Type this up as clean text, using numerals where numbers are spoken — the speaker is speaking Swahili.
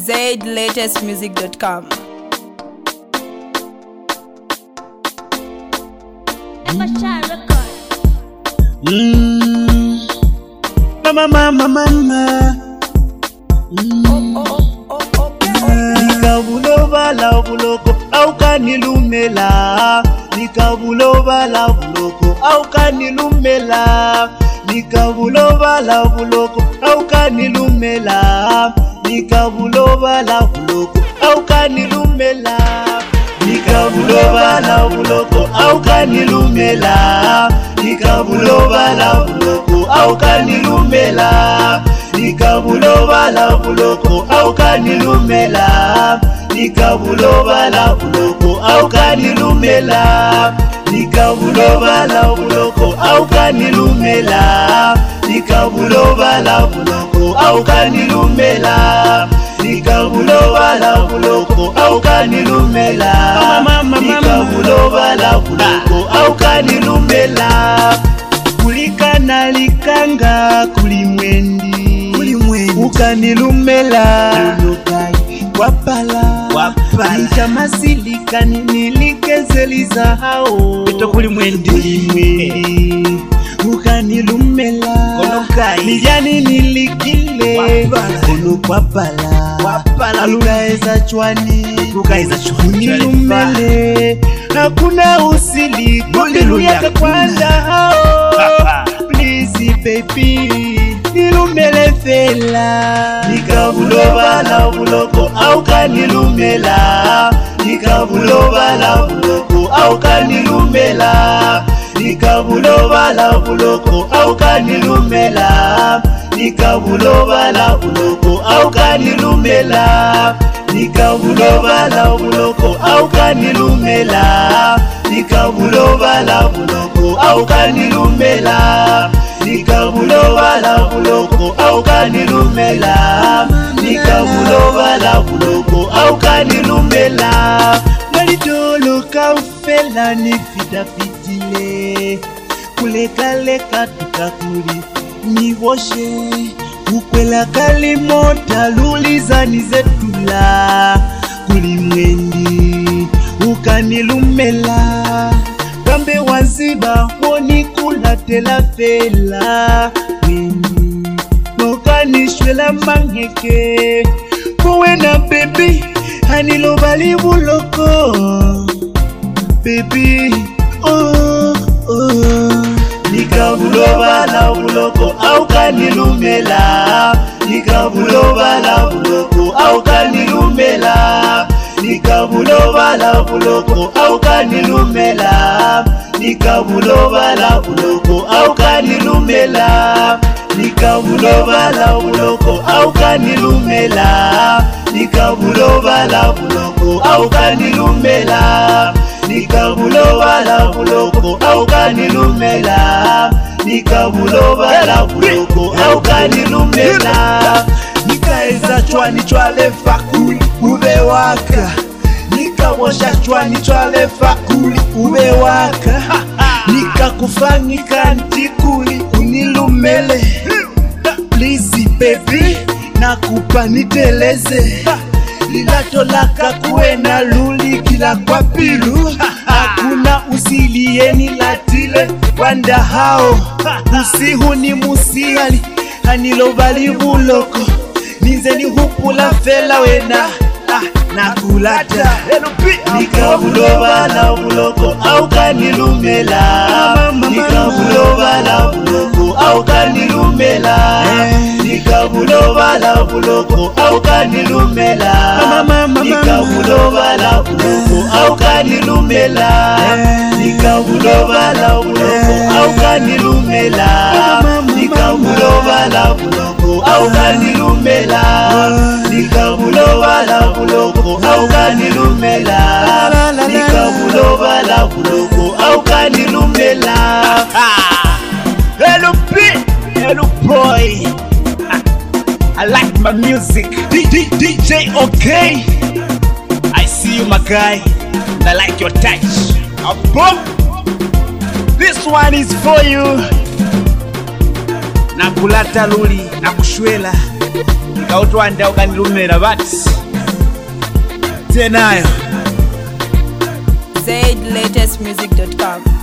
zlatestmusic.com. Mama. Nikabuloba la buloko au kanilumela. Nikabuloba la buloko au kanilumela. Nikabuloba la buloko au kanilumela. Nikabuloba la buloko au kanilumela. Nikabuloba la buloko au kanilumela. Nikabuloba la buloko au kanilumela. Nikabuloba la buloko au kanilumela. Nikabuloba la buloko au kanilumela. Nikabuloba la buloko au kanilumela. Nikabuloba la buloko au kanilumela. Nikabuloba la buloko au kanilumela. Nikabuloba la buloko au kanilumela. Kulikana likanga kulimwendi ukanilumela. Wapala nikamasilika nilikezeliza hao beto kulimwendi ukanilumela. Nijani nilikile kono wapala lukaeza chwani unilumele. Hakuna usili kundilu yaka kwanda hao. Please baby nilumele fela. Nikabuloba la buloko au kanilumela. Nikabuloba la buloko au kanilumela. Nikabuloba la buloko au kanilumela. Nikabuloba la buloko au kanilumela. Nikabuloba la buloko au kanilumela. Nikabuloba la buloko au kanilumela. Nikabuloba la buloko au kanilumela. Nikabuloba la buloko au kanilumela. Nalitolo kaufela nifida fitile. Kuleka tukakuri niwoshe. Ukwela kalimota lulizani zetula. Kulimwendi ukanilumela. Kambe waziba woni kulatela fela. Wendi nokanishwela mangeke. Kowena baby hanilobali buloko. Baby Nikabuloba la buloko au kanilumela. Nikabuloba la buloko au kanilumela. Nikabuloba la buloko au kanilumela. Nikabuloba la buloko au kanilumela. Nikabuloba la buloko au kanilumela. Nikabuloba la buloko au kanilumela. Nikabuloba la buloko au kanilumela. Nikabuloba la buloko au kanilumela. Nikaeza chwani chwale fakuli ubewaka. Nikawosha chwani chwale fakuli ubewaka. Nikakufanyika ntikuli unilumele. Please baby nakupa niteleze. Lilato laka kuena luli kila kwa pilu. Hakuna usilieni latile wanda hao. Usihu ni musiali hanilobali buloko. Ninzeni hupula fela wena nakulata. Nikabuloba la buloko au kanilumela. Nikabuloba la buloko au kanilumela. Nikabuloba la buloko au kanilumela. Nikabuloba la buloko au kanilumela. Nikabuloba la buloko au kanilumela. Nikabuloba la buloko au kanilumela. Nikabuloba la buloko au kanilumela. Nikabuloba la buloko au kanilumela. Hello boy, I like my music. DJ okay. I see you my guy, and I like your touch. This one is for you. Nakulata luli, nakushwela. Ikautwanda ukanilumira bati tenayo ZLatestmusic.com